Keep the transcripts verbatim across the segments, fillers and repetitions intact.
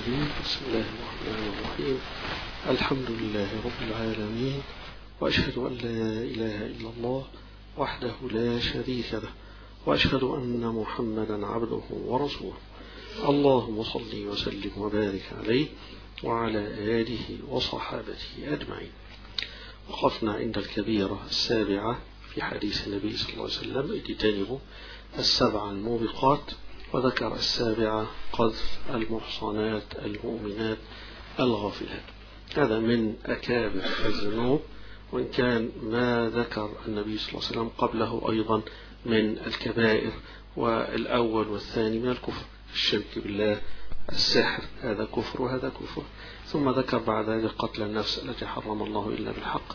الرجيم. بسم الله الرحمن الرحيم. الحمد لله رب العالمين، وأشهد أن لا إله إلا الله وحده لا شريك له، وأشهد أن محمدا عبده ورسوله. اللهم صل وسلم وبارك عليه وعلى آله وصحابته أجمعين. وقفنا عند الكبيرة السابعة في حديث النبي صلى الله عليه وسلم: اجتنبوا السبع الموبقات، وذكر السابعة قذف المحصنات المؤمنات الغافلات. هذا من أكابر الذنوب، وإن كان ما ذكر النبي صلى الله عليه وسلم قبله أيضا من الكبائر، والأول والثاني من الكفر: الشرك بالله، السحر، هذا كفر وهذا كفر. ثم ذكر بعد ذلك قتل النفس التي حرم الله إلا بالحق،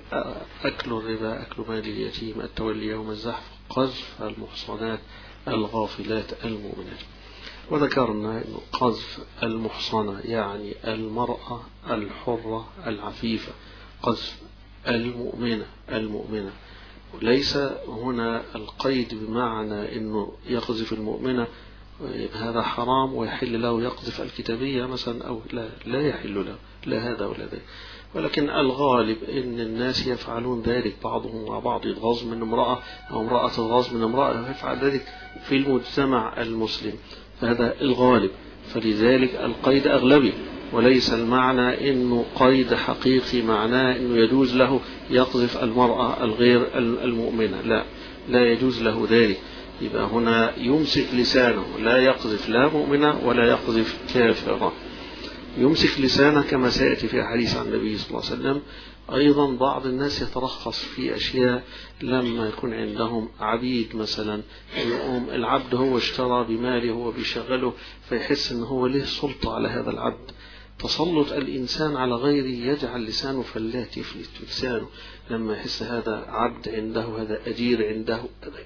أكل الربا، أكل مال اليتيم، التولي يوم الزحف، قذف المحصنات الغافلات المؤمنات. وذكرنا أن قذف المحصنة يعني المرأة الحرة العفيفة، قذف المؤمنة المؤمنة ليس هنا القيد بمعنى أنه يقذف المؤمنة هذا حرام ويحل له يقذف الكتابية مثلا، أو لا لا يحل له لا هذا ولا ذاك، ولكن الغالب أن الناس يفعلون ذلك، بعضهم مع بعض يتغاظ من امرأة أو امرأة تتغاظ من امرأة، ويفعل ذلك في المجتمع المسلم، فهذا الغالب. فلذلك القيد أغلبي، وليس المعنى أنه قيد حقيقي معناه أنه يجوز له يقذف المرأة الغير المؤمنة، لا لا يجوز له ذلك. يبقى هنا يمسك لسانه، لا يقذف لا مؤمنة ولا يقذف كافرة، يمسك لسانه كما سيأتي في حديث عن النبي صلى الله عليه وسلم. أيضا بعض الناس يترخص في أشياء لما يكون عندهم عبيد مثلا، يقوم العبد هو اشترى بماله هو بيشغله، فيحس أنه هو له سلطة على هذا العبد. تسلط الإنسان على غيره يجعل لسانه فلات يفلت لسانه، لما يحس هذا عبد عنده، هذا أجير عنده،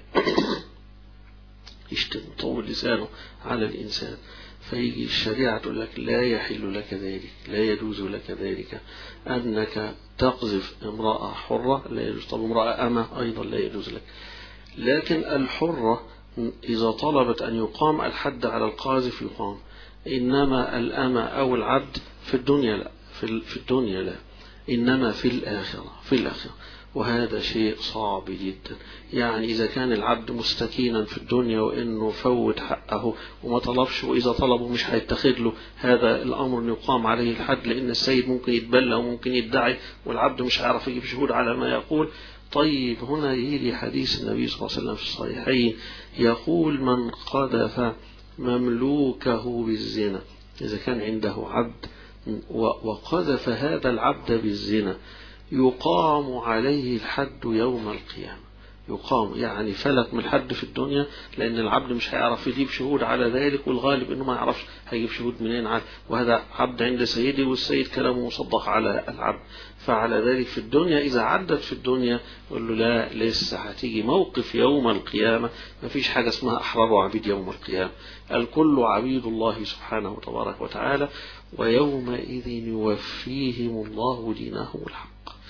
يشتم طول لسانه على الإنسان. فيجي الشريعة تقول لك لا يحل لك ذلك، لا يجوز لك ذلك أنك تقذف امرأة حرة، لا يجوز. طب امرأة أمة أيضا لا يجوز لك. لكن الحرة إذا طلبت أن يقام الحد على القاذف يقام، إنما الأمة أو العبد في الدنيا لا، في الدنيا لا، إنما في الآخرة في الآخرة وهذا شيء صعب جدا. يعني إذا كان العبد مستكينا في الدنيا وإنه فوت حقه وما طلبش، وإذا طلبه مش هيتخذ له، هذا الأمر أن يقام عليه الحد، لأن السيد ممكن يتبلى وممكن يدعي والعبد مش هيعرف يجيب شهود على ما يقول. طيب هنا يجي حديث النبي صلى الله عليه وسلم في الصحيحين يقول: من قذف مملوكه بالزنا، إذا كان عنده عبد وقذف هذا العبد بالزنا يقام عليه الحد يوم القيامة. يقام يعني فلت من الحد في الدنيا، لأن العبد مش هيعرف يجيب شهود على ذلك، والغالب إنه ما يعرفش هيجيب شهود منين على، وهذا عبد عند سيدي والسيد كلامه مصدق على العبد. فعلى ذلك في الدنيا إذا عدت في الدنيا يقول له لا، لسه هتيجي موقف يوم القيامة، ما فيش حاجة اسمها أحرار وعبيد يوم القيامة، الكل عبيد الله سبحانه تبارك وتعالى، ويومئذ يوفيهم الله دينهم الحق،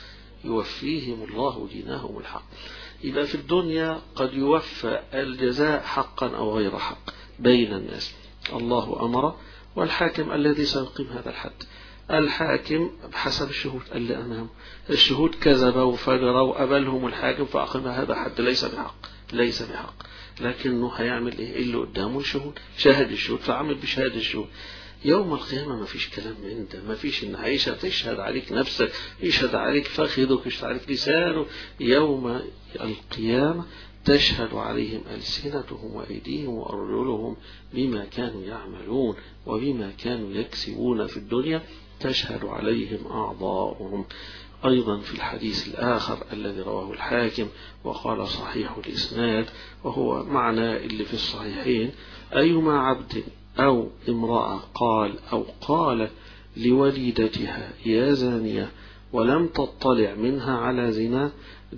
يوفيهم الله دينهم الحق. إذا في الدنيا قد يوفى الجزاء حقا أو غير حق بين الناس، الله أمر، والحاكم الذي سيقيم هذا الحد، الحاكم بحسب الشهود اللي أمامه، الشهود كذبوا وفجروا وأبلهم الحاكم فأقيم هذا حد ليس بحق ليس بحق لكنه هيعمل إيه؟ اللي قدامه الشهود، شاهد الشهود فعمل بشهادة الشهود. يوم القيامة ما فيش كلام من ده، ما فيش إن عيشة تشهد عليك نفسك، يشهد عليك فخذك، يشهد عليك لسانه. يوم القيامة تشهد عليهم ألسنتهم وأيديهم وأرجلهم بما كانوا يعملون وبما كانوا يكسبون في الدنيا، تشهد عليهم أعضاؤهم. أيضا في الحديث الآخر الذي رواه الحاكم وقال صحيح الإسناد، وهو معنى اللي في الصحيحين: أيما عبد أو امرأة قال أو قال لوليدتها يا زانية ولم تطلع منها على زنا،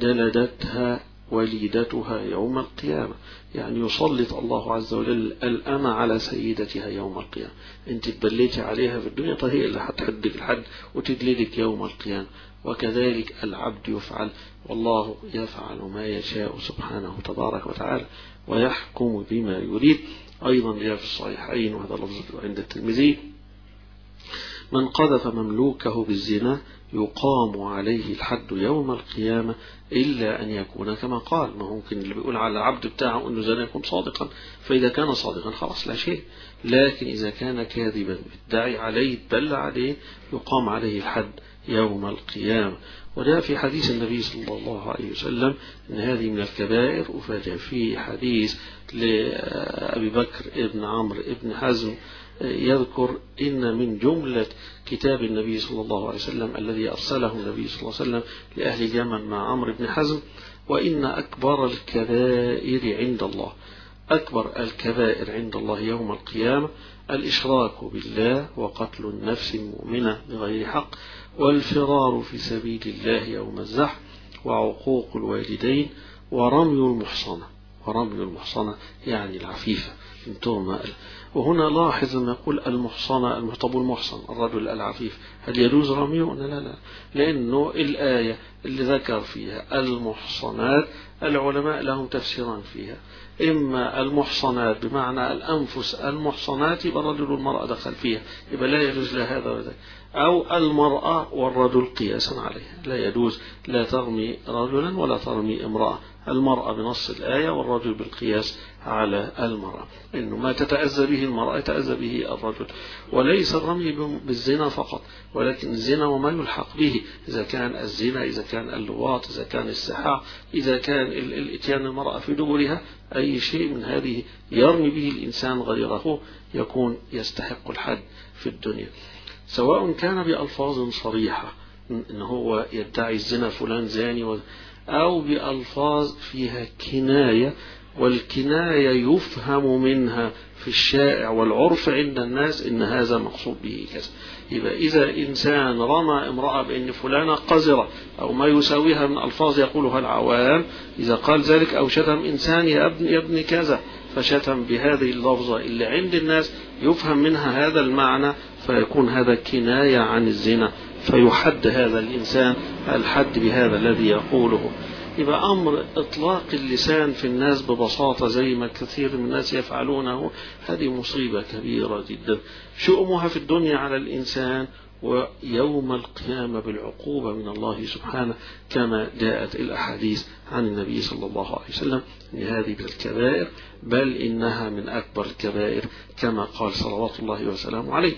جلدتها وليدتها يوم القيامة. يعني يسلط الله عز وجل الأمة على سيدتها يوم القيامة. انت تبليتي عليها في الدنيا، طيب هي اللي هتحدك الحد وتجلدك يوم القيامة. وكذلك العبد يفعل، والله يفعل ما يشاء سبحانه تبارك وتعالى ويحكم بما يريد. أيضا جاء في الصحيحين وهذا لفظ عند الترمذي من قذف مملوكه بالزنا يقام عليه الحد يوم القيامة إلا أن يكون كما قال. ما ممكن اللي بيقول على العبد بتاعه أنه زنا يكون صادقا، فإذا كان صادقا خلاص لا شيء، لكن إذا كان كاذبا يدعي عليه يدل عليه يقام عليه الحد يوم القيامة. وجاء في حديث النبي صلى الله عليه وسلم أن هذه من الكبائر. وفجاء في حديث لأبي بكر ابن عمرو ابن حزم يذكر إن من جملة كتاب النبي صلى الله عليه وسلم الذي أرسله النبي صلى الله عليه وسلم لأهل اليمن مع عمرو بن حزم: وإن أكبر الكبائر عند الله أكبر الكبائر عند الله يوم القيامة الإشراك بالله، وقتل النفس المؤمنة بغير حق، والفرار في سبيل الله يوم الزحف، وعقوق الوالدين، ورمي المحصنة. ورمي المحصنة يعني العفيفة من تهمة. وهنا لاحظ ما يقول المحصنة المحطب المحصن الرجل العفيف، هل يجوز رميه؟ لا لا، لأنه الآية اللي ذكر فيها المحصنات العلماء لهم تفسيران فيها: إما المحصنات بمعنى الأنفس المحصنات يبقى الرجل والمرأة دخل فيها يبقى لا يجوز لا هذا ولا ذاك، أو المرأة والرجل قياسا عليها لا يجوز لا ترمي رجلا ولا ترمي امرأة، المرأة بنص الآية والرجل بالقياس على المرأة، إنه ما تتأذى به المرأة يتأذى به الرجل. وليس الرمي بالزنا فقط، ولكن الزنا وما يلحق به، إذا كان الزنا، إذا كان اللواط، إذا كان السحاق، إذا كان الاتيان المرأة في دبرها، أي شيء من هذه يرمي به الإنسان غيره يكون يستحق الحد في الدنيا، سواء كان بألفاظ صريحة إن هو يدعي الزنا فلان زاني، أو بألفاظ فيها كناية، والكناية يفهم منها في الشائع والعرف عند الناس إن هذا مقصود به كذا. يبقى إذا إنسان رمى امرأة بأن فلانة قذرة أو ما يساويها من ألفاظ يقولها العوام، إذا قال ذلك أو شتم إنسان يا ابن يا ابن كذا، فشتم بهذه اللفظة اللي عند الناس يفهم منها هذا المعنى، فيكون هذا كناية عن الزنا، فيحد هذا الإنسان الحد بهذا الذي يقوله. يبقى أمر إطلاق اللسان في الناس ببساطة زي ما كثير من الناس يفعلونه، هذه مصيبة كبيرة جدا، شؤمها في الدنيا على الإنسان، ويوم القيامة بالعقوبة من الله سبحانه، كما جاءت الأحاديث عن النبي صلى الله عليه وسلم أن هذه من الكبائر، بل إنها من أكبر الكبائر كما قال صلوات الله وسلامه عليه.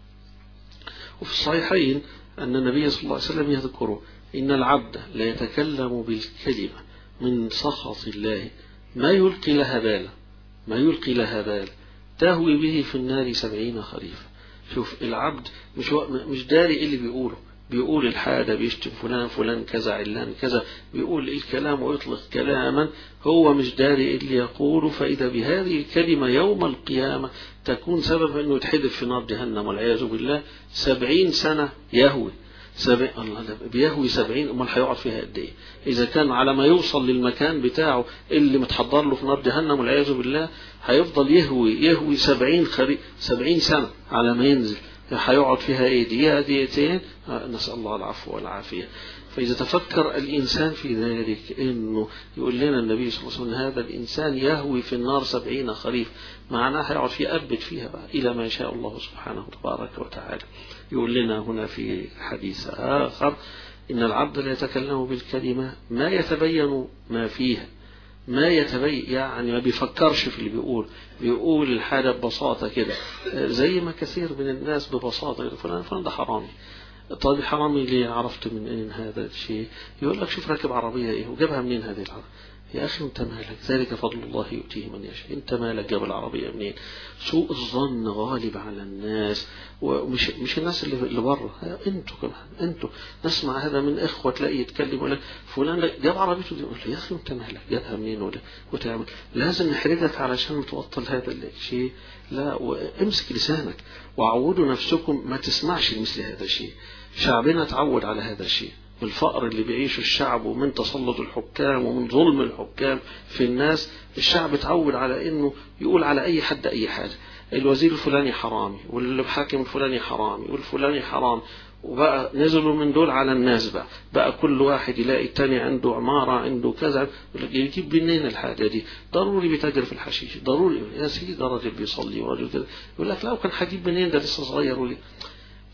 وفي الصحيحين أن النبي صلى الله عليه وسلم يذكر إن العبد لا يتكلم بالكلمة من سخط الله ما يلقي لها بالا ما يلقي لها بالا تهوي به في النار سبعين خريفا. شوف العبد مش مش داري اللي بيقوله، بيقول الحاجة، بيشتم فلان فلان كذا علان كذا، بيقول الكلام ويطلق كلاما هو مش داري اللي يقوله، فإذا بهذه الكلمة يوم القيامة تكون سبب أنه يتحدث في نار جهنم والعياذ بالله سبعين سنة يهوي سبع الله بيهوي سبعين، امال هيقعد فيها قد ايه؟ اذا كان على ما يوصل للمكان بتاعه اللي متحضر له في نار جهنم والعياذ بالله هيفضل يهوي يهوي سبعين خري سبعين سنة على ما ينزل، هيقعد فيها ايه؟ دقيقة دقيقتين، نسأل الله العفو والعافية. فإذا تفكر الإنسان في ذلك إنه يقول لنا النبي صلى الله عليه وسلم هذا الإنسان يهوي في النار سبعين خريف، معناه هيقعد فيها أبد فيها بقى إلى ما شاء الله سبحانه تبارك وتعالى. يقول لنا هنا في حديث آخر إن العبد لا يتكلم بالكلمة ما يتبين ما فيها ما يتبين، يعني ما بيفكرش في اللي بيقول، بيقول الحاجة ببساطة كده، زي ما كثير من الناس ببساطة فلان فلان ده حرامي. طيب حرامي ليه؟ عرفت من اين هذا الشيء؟ يقول لك شوف راكب عربية ايه وجابها منين هذه العربية؟ يا أخي أنت مالك؟ ذلك فضل الله يؤتيه من يشاء. أنت مالك؟ جاب العربية منين؟ سوء الظن غالب على الناس، ومش مش الناس اللي اللي بره، أنتوا كمان أنتوا نسمع هذا من إخوة تلاقي يتكلم ولا فلان جاب عربيته دي، يقول يا أخي أنت مالك؟ جابها منين ولا وتعمل؟ لازم نحرجك علشان توطل هذا الشيء؟ لا، وامسك لسانك وعودوا نفسكم ما تسمعش مثل هذا الشيء. شعبنا تعود على هذا الشيء، الفقر اللي بيعيشه الشعب ومن تسلط الحكام ومن ظلم الحكام في الناس، الشعب تعود على انه يقول على اي حد اي حاجة، الوزير الفلاني حرامي والحاكم الفلاني حرامي والفلاني حرام، وبقى نزلوا من دول على الناس، بقى بقى كل واحد يلاقي التاني عنده عمارة عنده كذا، يجيب منين الحاجة دي؟ ضروري بيتاجر في الحشيش، ضروري يا سيدي ده راجل بيصلي وراجل كذا، يقول لك لا وكان هجيب منين ده لسه صغير ولي.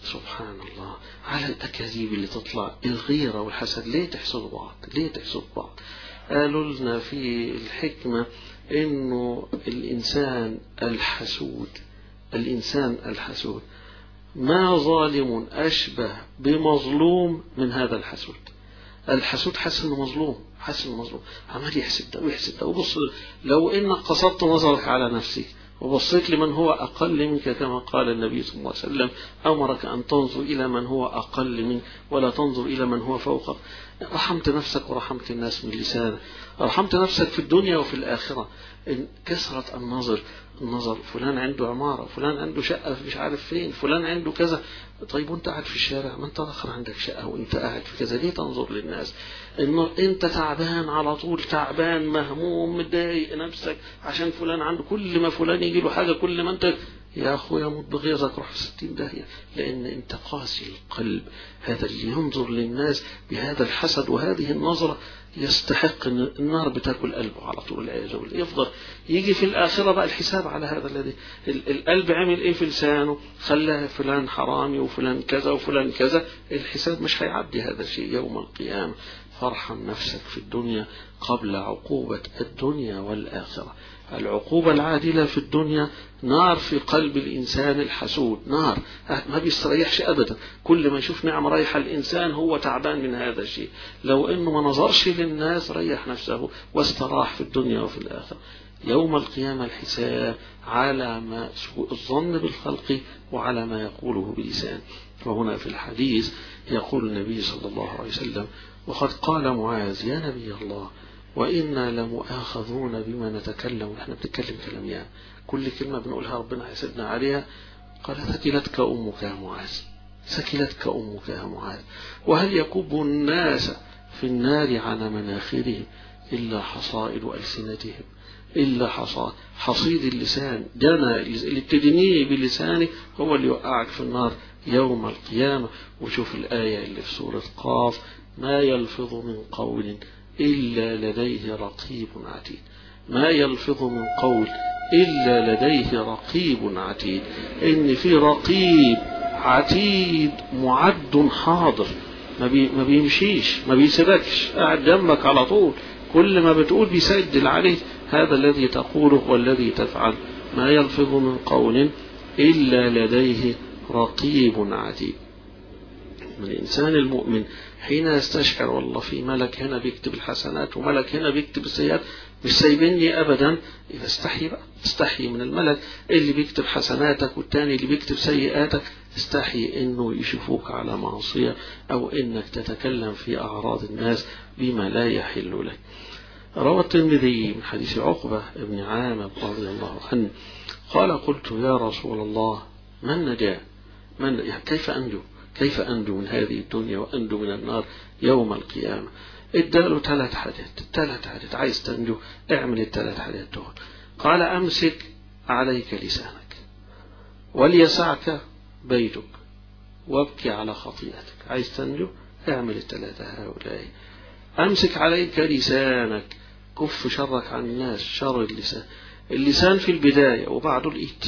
سبحان الله على الأكاذيب اللي تطلع، الغيرة والحسد. ليه تحسدوا بعض؟ ليه تحسدوا بعض؟ قالوا لنا في الحكمة إنه الإنسان الحسود الإنسان الحسود ما ظالم أشبه بمظلوم من هذا الحسود. الحسود حاسس إنه مظلوم، حاسس إنه مظلوم، عمال يحسد ده ويحسد ده. وبص، لو إنك قصدت نظرك على نفسك وبصيت لمن هو أقل منك كما قال النبي صلى الله عليه وسلم: أمرك أن تنظر إلى من هو أقل منك ولا تنظر إلى من هو فوقك. رحمت نفسك ورحمت الناس من لسانك، رحمت نفسك في الدنيا وفي الآخرة. إن كثرة النظر النظر فلان عنده عمارة، فلان عنده شقة مش عارف فين، فلان عنده كذا. طيب وانت قاعد في الشارع، ما انت اخر عندك شقة وانت قاعد في كذا، ليه تنظر للناس؟ انه انت تعبان على طول، تعبان مهموم متضايق نفسك عشان فلان عنده، كل ما فلان يجي له حاجة كل ما انت يا أخويا مت بغيظك روح في ستين داهية، لأن أنت قاسي القلب. هذا اللي ينظر للناس بهذا الحسد وهذه النظرة يستحق أن النار بتاكل قلبه على طول العياذ بالله. يفضل يجي في الآخرة بقى الحساب على هذا الذي القلب عمل إيه في لسانه، خلاه فلان حرامي وفلان كذا وفلان كذا. الحساب مش هيعدي هذا الشيء يوم القيامة. فارحم نفسك في الدنيا قبل عقوبة الدنيا والآخرة. العقوبة العادلة في الدنيا نار في قلب الإنسان الحسود، نار ما بيستريحش أبدا. كل ما يشوف نعمة رايحة الإنسان هو تعبان من هذا الشيء. لو أنه ما نظرش للناس ريح نفسه واستراح في الدنيا وفي الآخرة. يوم القيامة الحساب على ما سوء الظن بالخلق وعلى ما يقوله بلسان. وهنا في الحديث يقول النبي صلى الله عليه وسلم: وقد قال معاذ: يا نبي الله وإنا لمؤاخذون بما نتكلم. احنا بنتكلم كلام يعني كل كلمة بنقولها ربنا هيسدنا عليها. قال: ثكلتك أمك يا معاذ، ثكلتك أمك يا معاذ. وهل يكب الناس في النار على مناخرهم إلا حصائد ألسنتهم، إلا حصاد حصيد اللسان. جنى اللي بتدنيه بلسانك هو اللي يوقعك في النار يوم القيامة. وشوف الآية اللي في سورة قاف: ما يلفظ من قول إلا لديه رقيب عتيد. ما يلفظ من قول إلا لديه رقيب عتيد. إن في رقيب عتيد معد حاضر، ما, بي ما بيمشيش، ما بيسيبكش، قاعد جنبك على طول. كل ما بتقول بيسجل عليه هذا الذي تقوله والذي تفعل. ما يلفظ من قول إلا لديه رقيب عتيد. الإنسان المؤمن حين يستشعر والله في ملك هنا بيكتب الحسنات وملك هنا بيكتب السيئات، مش سايبني أبدا، يبقى استحي بقى، استحي من الملك اللي بيكتب حسناتك والتاني اللي بيكتب سيئاتك. استحي إنه يشوفوك على معصية أو إنك تتكلم في أعراض الناس بما لا يحل لك. روى الترمذي من حديث عقبة بن عامر رضي الله عنه قال: قلت يا رسول الله ما النجاة؟ من يعني كيف أنجو؟ كيف أنجو من هذه الدنيا وأنجو من النار يوم القيامة؟ اداله ثلاث حاجات، ثلاث حاجات عايز تنجو اعمل الثلاث حاجات دول. قال: أمسك عليك لسانك وليسعك بيتك وابكي على خطيئتك. عايز تنجو اعمل الثلاثة هؤلاء. أمسك عليك لسانك، كف شرك عن الناس، شر اللسان. اللسان في البداية وبعده الإيد.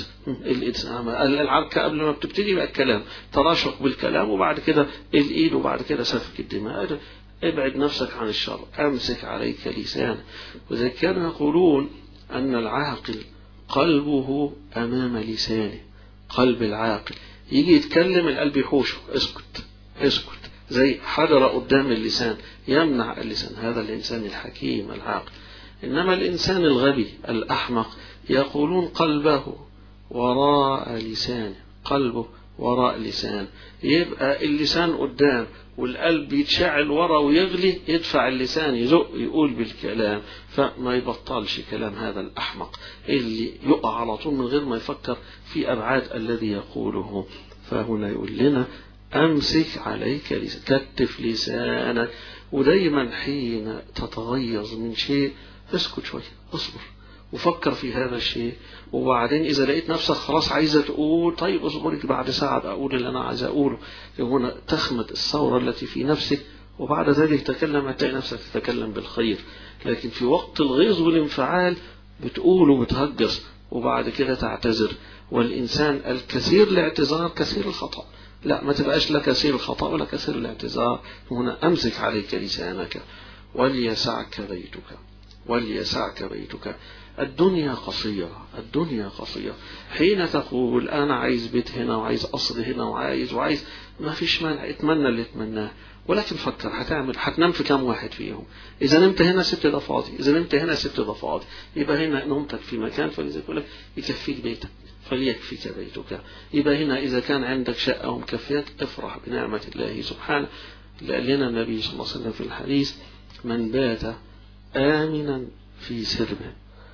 العركة قبل ما بتبتدي بقى الكلام، تراشق بالكلام، وبعد كده الإيد، وبعد كده سفك الدماء. ابعد نفسك عن الشر. أمسك عليك لسانك. وذلك كانوا يقولون أن العاقل قلبه أمام لسانه. قلب العاقل يجي يتكلم القلب يحوشه، اسكت اسكت، زي حجر قدام اللسان يمنع اللسان. هذا الإنسان الحكيم العاقل. إنما الإنسان الغبي الأحمق يقولون قلبه وراء لسانه، قلبه وراء لسان. يبقى اللسان قدام والقلب يتشعل ورا ويغلي، يدفع اللسان يزق يقول بالكلام، فما يبطلش كلام هذا الأحمق اللي يقع على طول من غير ما يفكر في أبعاد الذي يقوله. فهنا يقول لنا: أمسك عليك لسانك، كتف لسانك. ودايما حين تتغيظ من شيء اسكت شوية، اصبر وفكر في هذا الشيء، وبعدين إذا لقيت نفسك خلاص عايزة تقول طيب اصبرك بعد ساعة أقول اللي أنا عايز أقوله. هنا تخمد الثورة التي في نفسك، وبعد ذلك تكلم هتلاقي نفسك تتكلم بالخير. لكن في وقت الغيظ والانفعال بتقول وبتهجس وبعد كده تعتذر. والإنسان الكثير الاعتذار كثير الخطأ. لا، ما تبقاش لا كثير الخطأ ولا كثير الاعتذار. هنا أمسك عليك لسانك وليسعك بيتك، وليسعك بيتك. الدنيا قصيرة، الدنيا قصيرة. حين تقول أنا عايز بيت هنا وعايز قصر هنا وعايز وعايز، ما فيش مانع، اتمنى اللي اتمناه، ولكن فكر هتعمل هتنام في كام واحد فيهم؟ إذا نمت هنا ست ده فاضي، إذا نمت هنا ست ده فاضي، يبقى هنا نومتك في مكان فلذلك يقول لك يكفيك بيتك فليكفيك بيتك. يبقى هنا إذا كان عندك شقة ومكفيات افرح بنعمة الله سبحانه. قال لنا النبي صلى الله عليه وسلم في الحديث: من بات آمنا في سربه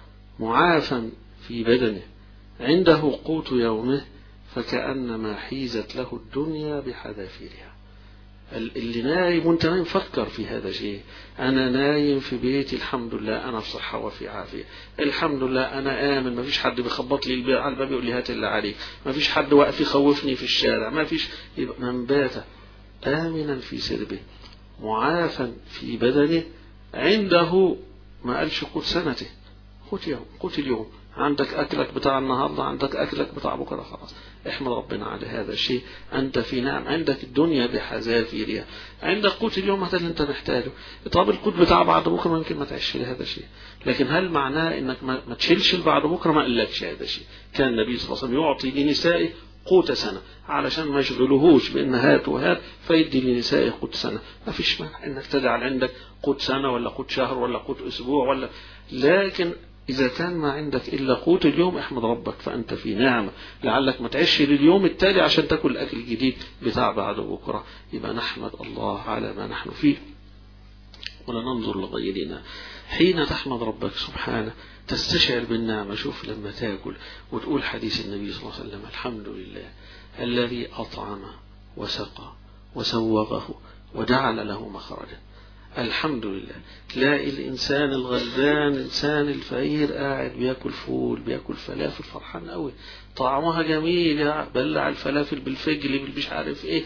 معافا في بدنه عنده قوت يومه فكأنما حيزت له الدنيا بحذافيرها. اللي نايم وانت نايم فكر في هذا الشيء. انا نايم في بيتي الحمد لله، انا في صحه وفي عافيه، الحمد لله انا امن، ما فيش حد بيخبط لي على الباب يقول لي هات اللي عليك، ما فيش حد واقف يخوفني في الشارع، ما فيش. يبقى من بات امنا في سربه معافا في بدنه عنده، ما قالش قوت سنته، قوت يوم، قوت اليوم. عندك أكلك بتاع النهاردة، عندك أكلك بتاع بكرة، خلاص احمد ربنا على هذا الشيء. أنت في نعم، عندك الدنيا بحذافيرها، عندك قوت اليوم هذا اللي أنت محتاجه. طب القوت بتاع بعد بكرة ممكن ما تعيش لهذا الشيء، لكن هل معناه إنك ما, ما تشيلش بعد بكرة؟ ما قالكش هذا الشيء. كان النبي صلى الله عليه وسلم يعطي لنسائه قوت سنة علشان ما يشغلوهوش بإن هات وهات، فيدي لنسائه قوت سنة. ما فيش مانع إنك تجعل عندك قوت سنة ولا قوت شهر ولا قوت أسبوع ولا، لكن إذا كان ما عندك إلا قوت اليوم احمد ربك فأنت في نعمة، لعلك ما تعيش لليوم التالي عشان تاكل الأكل الجديد بتاع بعد بكرة. يبقى نحمد الله على ما نحن فيه ولا ننظر لغيرنا. حين تحمد ربك سبحانه تستشعر بالنعمة. شوف لما تاكل وتقول حديث النبي صلى الله عليه وسلم: الحمد لله الذي أطعم وسقى وسوغه وجعل له مخرجا. الحمد لله. تلاقي الإنسان الغلبان، الإنسان الفقير قاعد بياكل فول، بياكل فلافل، فرحان قوي، طعمها جميل، بلع الفلافل بالفجل بالمش عارف ايه،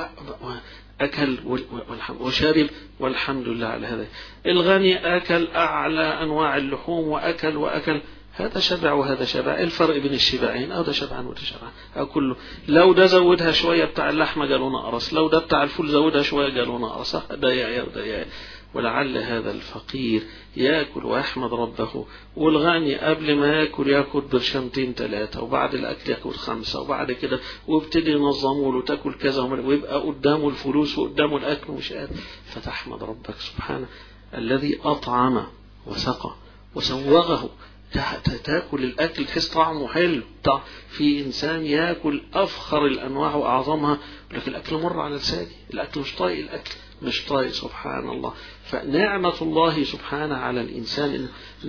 وأكل وشرب والحمد لله على هذا. الغني أكل أعلى أنواع اللحوم وأكل وأكل، هذا شبع وهذا شبع. الفرق بين الشبعين أو ده شبعان وده شبعان أو كله. لو ده زودها شوية بتاع اللحمة قالوا نقرص، لو ده بتاع الفول زودها شوية قالوا نقرص، ده يا وده يا. ولعل هذا الفقير يأكل ويحمد ربه، والغني قبل ما يأكل يأكل برشمتين ثلاثة، وبعد الأكل يأكل خمسة، وبعد كده وابتدي ينظموا له تأكل كذا، ويبقى قدامه الفلوس وقدامه الأكل ومش قادر. فتحمد ربك سبحانه الذي أطعم وسقى وسوغه. تاكل الاكل تحس طعمه حلو. في انسان ياكل افخر الانواع واعظمها، لكن الاكل مر على لساني، الاكل مش طايق، الاكل مش طايق. سبحان الله. فنعمة الله سبحانه على الانسان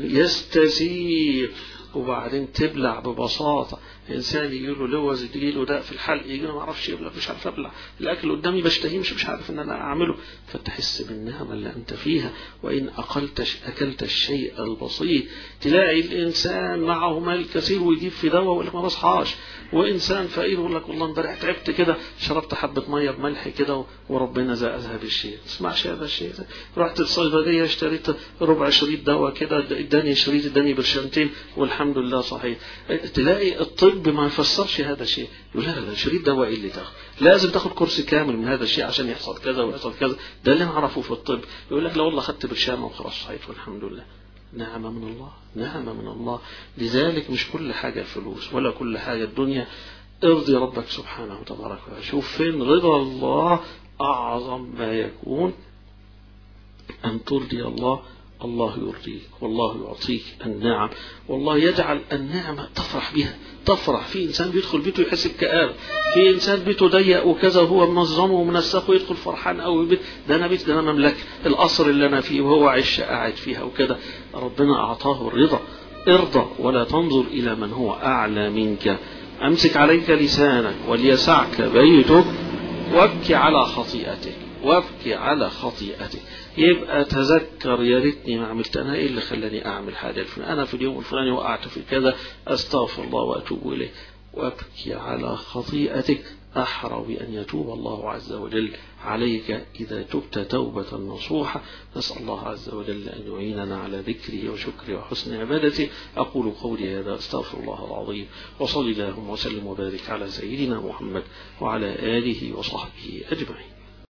يستسيغ وبعدين تبلع ببساطة. إنسان يجيله لوز، يجيله داء في الحلق، يجيله ما أعرفش يبلع، مش عارف أبلع الأكل قدامي بشتهيه، مش مش عارف إن أنا أعمله. فتحس بالنعمة اللي أنت فيها. وإن أقلت أكلت الشيء البسيط. تلاقي الإنسان معه مال كثير ويجيب في دواء ويقول لك ما بصحاش، وإنسان فقير يقول لك والله امبارح تعبت كده شربت حبة مية بملح كده وربنا زادها بالشيء. تسمعش هذا الشيء؟ رحت الصيدلية اشتريت ربع شريط دواء كده، اداني شريط، اداني برشامتين والحمد لله صحيح. تلاقي الطب ما يفسرش هذا الشيء، يقول لا لا شريط دواء اللي تاخد، لازم تاخد كورس كامل من هذا الشيء عشان يحصل كذا ويحصل كذا. ده اللي نعرفه في الطب. يقول لك لا والله خدت برشامة وخلاص صحيت والحمد لله. نعمة من الله، نعمة من الله. لذلك مش كل حاجة الفلوس ولا كل حاجة الدنيا. ارضي ربك سبحانه وتبارك وتعالى. شوف فين رضا الله أعظم ما يكون، أن ترضي الله، الله يرضيك والله يعطيك النعم، والله يجعل النعمة تفرح بها، تفرح. في إنسان بيدخل بيته يحس بكآبة، في إنسان بيته ضيق وكذا وهو منظمه ومنسقه يدخل فرحان قوي بيت، ده أنا بيت، ده أنا مملكة، القصر اللي أنا فيه وهو عش قاعد فيها وكذا. ربنا أعطاه الرضا. ارضى ولا تنظر إلى من هو أعلى منك. أمسك عليك لسانك وليسعك بيتك وابكي على خطيئتك، وابكي على خطيئتك. يبقى تذكر يا ريتني ما عملت، انا ايه اللي خلاني اعمل حاجه الفلانيه، انا في اليوم الفلاني وقعت في كذا، استغفر الله واتوب اليه. وابكي على خطيئتك أحرى بأن يتوب الله عز وجل عليك إذا تبت توبة نصوحة. نسأل الله عز وجل أن يعيننا على ذكره وشكره وحسن عبادته. أقول قولي هذا، أستغفر الله العظيم، وصلي اللهم وسلم وبارك على سيدنا محمد وعلى آله وصحبه أجمعين.